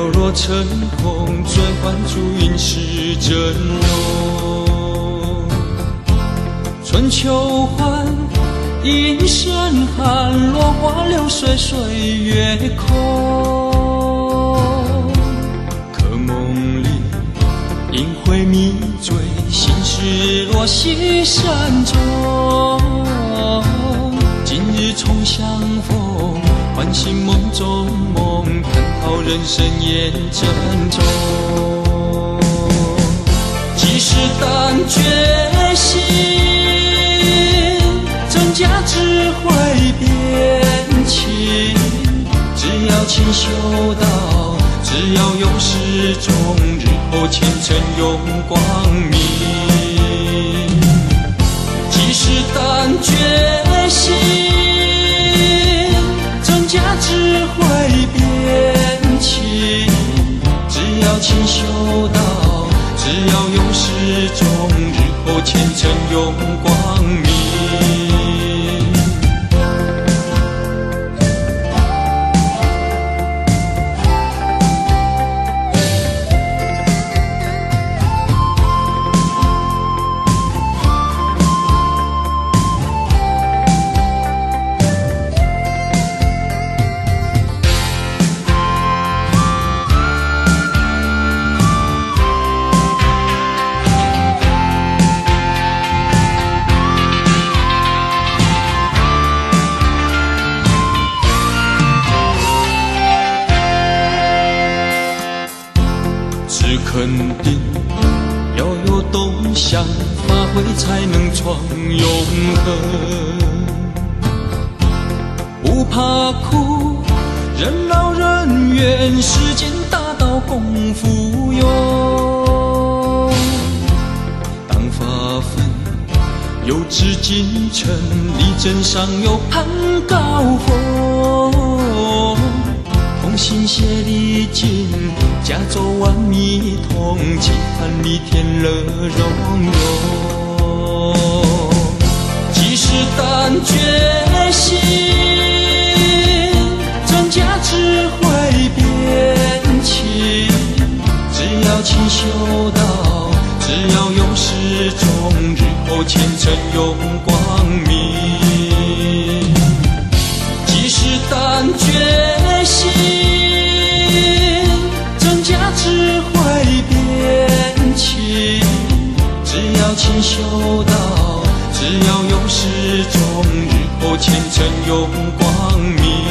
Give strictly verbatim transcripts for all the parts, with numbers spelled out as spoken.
若成空，转换注音是真容。春秋换阴生寒，落花流水岁月空。可梦里阴晦迷醉，心事落西山中。今日重相逢，唤醒梦中梦，探讨人生验真中。即使但决心，增加智慧变情。只要勤修道，只要有始终，日后前程永光明。即使但决心，增加智慧变情。只要勤修道，只要有始终，日后前程永光明。只肯定要有动向，发挥才能创永恒。不怕苦，任劳任怨，世间大道功夫用。当发奋有志进程，力争上有攀高峰。同心协力尽，家走万米同，期盼里天乐融融。即使但决心，增加智慧变情。只要勤修道，只要有始终，日后前程永光明。即使但决心，增加智慧变情。只要勤修道，只要有始终，日后前程永光明。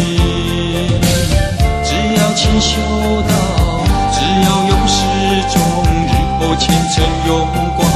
只要勤修道，只要有始终，日后前程永光明。